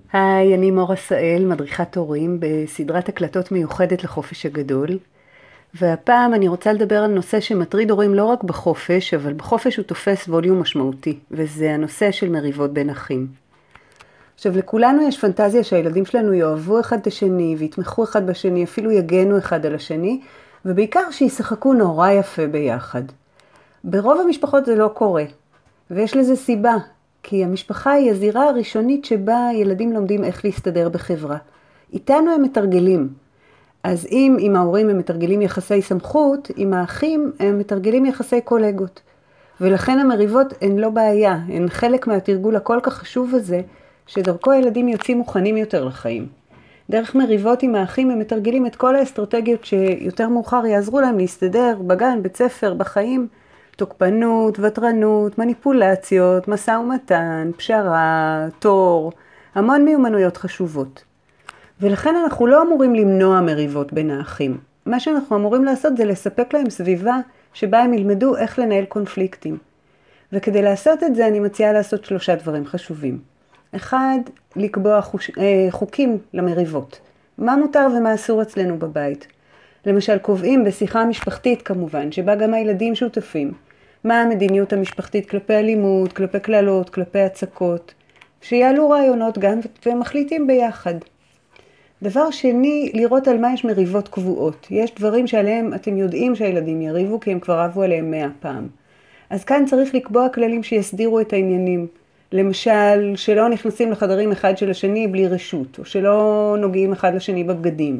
היי, אני מור עשאל, מדריכת הורים בסדרת הקלטות מיוחדת לחופש הגדול. והפעם אני רוצה לדבר על נושא שמטריד הורים לא רק בחופש, אבל בחופש הוא תופס ווליום משמעותי, וזה הנושא של מריבות בין אחים. עכשיו, לכולנו יש פנטזיה שהילדים שלנו יאהבו אחד את השני, ויתמכו אחד בשני, אפילו יגנו אחד על השני, ובעיקר שישחקו נורא יפה ביחד. ברוב המשפחות זה לא קורה, ויש לזה סיבה. כי המשפחה היא הזירה הראשונית שבה ילדים לומדים איך להסתדר בחברה. איתנו הם מתרגלים. אז אם עם ההורים הם מתרגלים יחסי סמכות, עם האחים הם מתרגלים יחסי קולגות. ולכן המריבות הן לא בעיה, הן חלק מהתרגול הכל כך חשוב הזה, שדרכו הילדים יוצאים מוכנים יותר לחיים. דרך מריבות עם האחים הם מתרגלים את כל האסטרטגיות שיותר מאוחר יעזרו להם להסתדר בגן, בית ספר, בחיים, תוקפנות, וטרנות, מניפולציות, משא ומתן, פשרה, תור, המון מיומנויות חשובות. ולכן אנחנו לא אמורים למנוע מריבות בין האחים. מה שאנחנו אמורים לעשות זה לספק להם סביבה שבה הם ילמדו איך לנהל קונפליקטים. וכדי לעשות את זה אני מציעה לעשות 3 דברים חשובים. 1, לקבוע חוקים למריבות. מה מותר ומה אסור אצלנו בבית. למשל קובעים בשיחה משפחתית כמובן, שבה גם הילדים שותפים. מה המדיניות המשפחתית כלפי אלימות, כלפי כללות, כלפי הצקות. שיעלו רעיונות גם ומחליטים ביחד. דבר שני, לראות על מה יש מריבות קבועות. יש דברים שעליהם אתם יודעים שהילדים יריבו, כי הם כבר רבו עליהם 100 פעם. אז כאן צריך לקבוע כללים שיסדירו את העניינים. למשל, שלא נכנסים לחדרים אחד של השני בלי רשות, או שלא נוגעים אחד לשני בבגדים.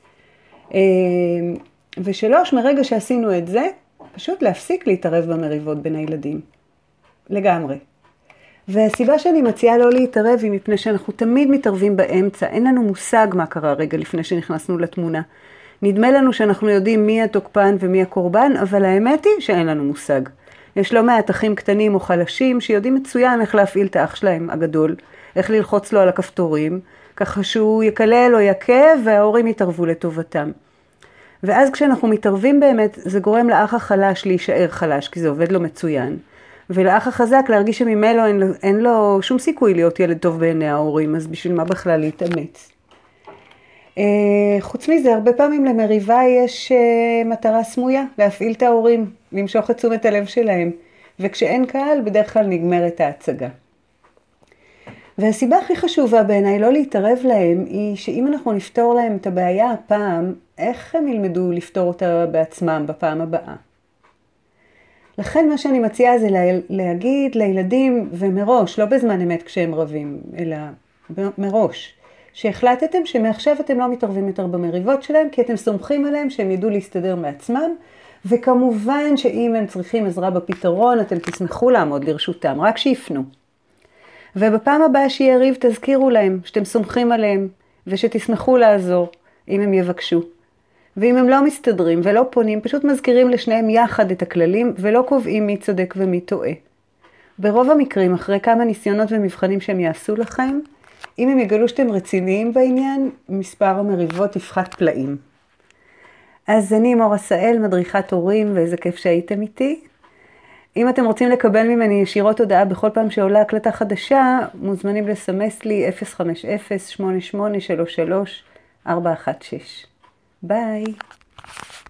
ושלוש, מרגע שעשינו את זה, פשוט להפסיק להתערב במריבות בין הילדים. לגמרי. והסיבה שאני מציעה לא להתערב היא מפני שאנחנו תמיד מתערבים באמצע. אין לנו מושג מה קרה רגע לפני שנכנסנו לתמונה. נדמה לנו שאנחנו יודעים מי התוקפן ומי הקורבן, אבל האמת היא שאין לנו מושג. יש לא מעט אחים קטנים או חלשים שיודעים מצוין איך להפעיל את האח שלהם הגדול, איך ללחוץ לו על הכפתורים, ככה שהוא יקלל או יקה וההורים יתערבו לטובתם. ואז כשאנחנו מתערבים באמת, זה גורם לאח החלש להישאר חלש, כי זה עובד לו מצוין. ולאח החזק להרגיש שממנו אין לו שום סיכוי להיות ילד טוב בעיני ההורים, אז בשביל מה בכלל להתאמץ. חוץ מזה, הרבה פעמים למריבה יש מטרה סמויה, להפעיל את ההורים, למשוך את תשומת הלב שלהם. וכשאין קהל, בדרך כלל נגמרת ההצגה. והסיבה הכי חשובה בעיניי לא להתערב להם, היא שאם אנחנו נפתור להם את הבעיה הפעם, איך הם ילמדו לפתור אותה בעצמם בפעם הבאה? לכן מה שאני מציעה זה להגיד לילדים, ומראש, לא בזמן אמת כשהם רבים, אלא מראש, שהחלטתם שמעכשיו אתם לא מתערבים יותר במריבות שלהם, כי אתם סומכים עליהם שהם ידעו להסתדר מעצמם, וכמובן שאם הם צריכים עזרה בפתרון, אתם תשמחו לעמוד לרשותם, רק שיפנו. ובפעם הבאה שיהיה ריב תזכירו להם שאתם סומכים עליהם, ושתשמחו לעזור אם הם יבקשו. ואם הם לא מסתדרים ולא פונים, פשוט מזכירים לשניהם יחד את הכללים, ולא קובעים מי צודק ומי טועה. ברוב המקרים, אחרי כמה ניסיונות ומבחנים שהם יעשו לכם, אם הם יגלו שאתם רציניים בעניין, מספר המריבות יפחת פלאים. אז אני מור עשאל, מדריכת הורים, ואיזה כיף שהייתם איתי. אם אתם רוצים לקבל ממני ישירות הודעה בכל פעם שעולה הקלטה חדשה, מוזמנים לסמס לי 050-8833-416. ביי.